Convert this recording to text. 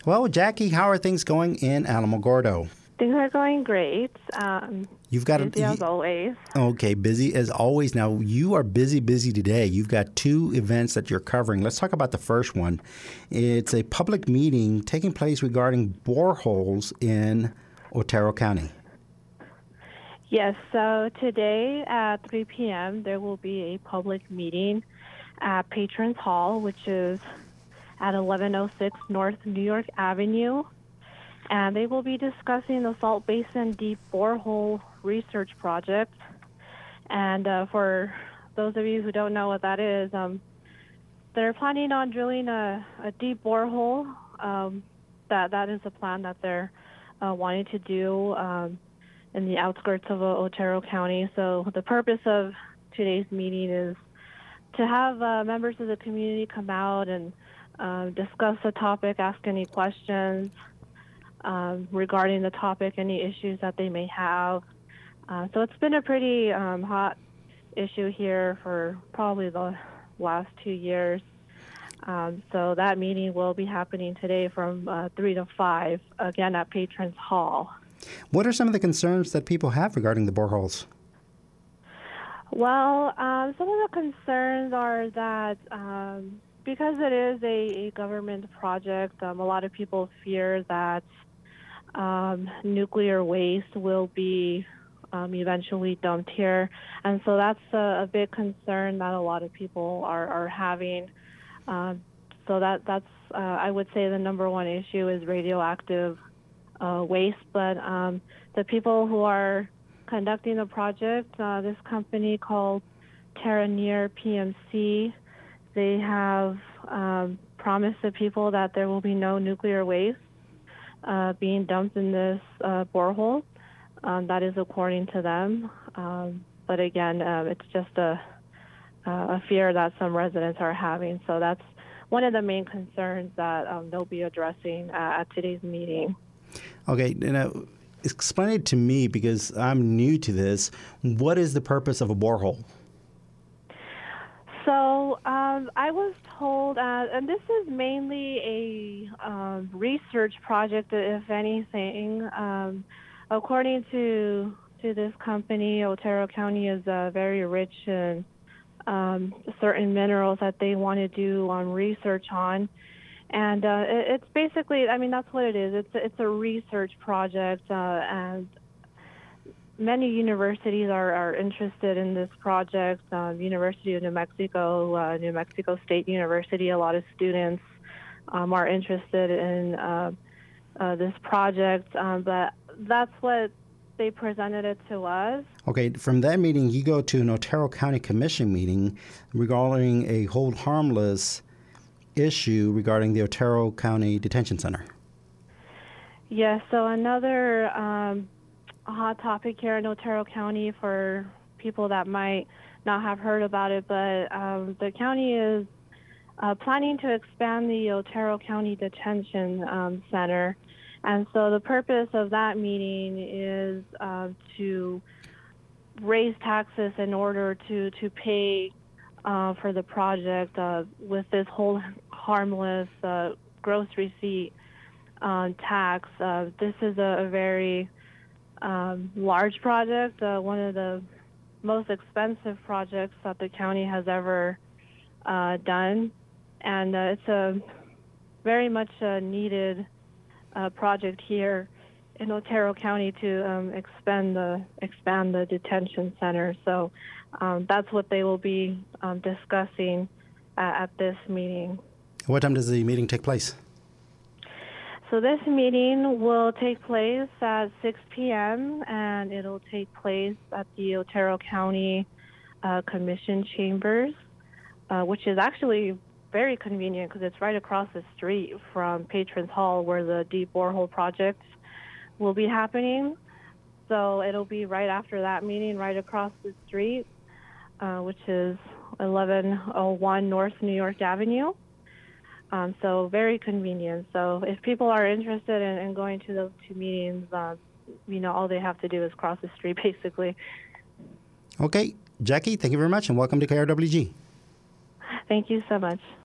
Well, Jackie, how are things going in Alamogordo? Things are going great. You've got busy as always. Okay, busy as always. Now, you are busy today. You've got two events that you're covering. Let's talk about the first one. It's a public meeting taking place regarding boreholes in Otero County. Yes, so today at 3 p.m. there will be a public meeting at Patrons Hall, which is at 1106 North New York Avenue. And they will be discussing the Salt Basin Deep Borehole Research Project. And for those of you who don't know what that is, they're planning on drilling a deep borehole. That is a plan that they're wanting to do in the outskirts of Otero County. So the purpose of today's meeting is to have members of the community come out and discuss the topic, ask any questions regarding the topic, any issues that they may have. So it's been a pretty hot issue here for probably the last 2 years. So that meeting will be happening today from 3 to 5, again at Patrons Hall. What are some of the concerns that people have regarding the boreholes? Well, some of the concerns are that because it is a government project, a lot of people fear that nuclear waste will be eventually dumped here. And so that's a big concern that a lot of people are having. So that's I would say the number one issue is radioactive waste. But the people who are conducting the project, this company called Terraneer PMC, they have promised the people that there will be no nuclear waste being dumped in this borehole. That is according to them. But again, it's just a fear that some residents are having. So that's one of the main concerns that they'll be addressing at today's meeting. Okay, explain it to me because I'm new to this. What is the purpose of a borehole? So I was told, and this is mainly a research project, if anything. According to this company, Otero County is very rich in certain minerals that they want to do research on. And it's basically, I mean, that's what it is. It's a research project, and many universities are interested in this project. University of New Mexico State University, a lot of students are interested in this project, but that's what they presented it to us. Okay, from that meeting, you go to an Otero County Commission meeting regarding a hold harmless issue regarding the Otero County Detention Center. Yes, so another hot topic here in Otero County for people that might not have heard about it, but the county is planning to expand the Otero County Detention Center. And so the purpose of that meeting is to raise taxes in order to pay for the project with this whole harmless gross receipt tax. This is a very large project, one of the most expensive projects that the county has ever done, and it's a very much needed project here in Otero County to expand the detention center. So that's what they will be discussing at this meeting. What time does the meeting take place? So this meeting will take place at 6 p.m. and it'll take place at the Otero County Commission Chambers, which is actually very convenient because it's right across the street from Patrons Hall where the deep borehole projects will be happening. So it'll be right after that meeting, right across the street, which is 1101 North New York Avenue. So very convenient. So if people are interested in going to those two meetings, all they have to do is cross the street, basically. Okay. Jackie, thank you very much, and welcome to KRWG. Thank you so much.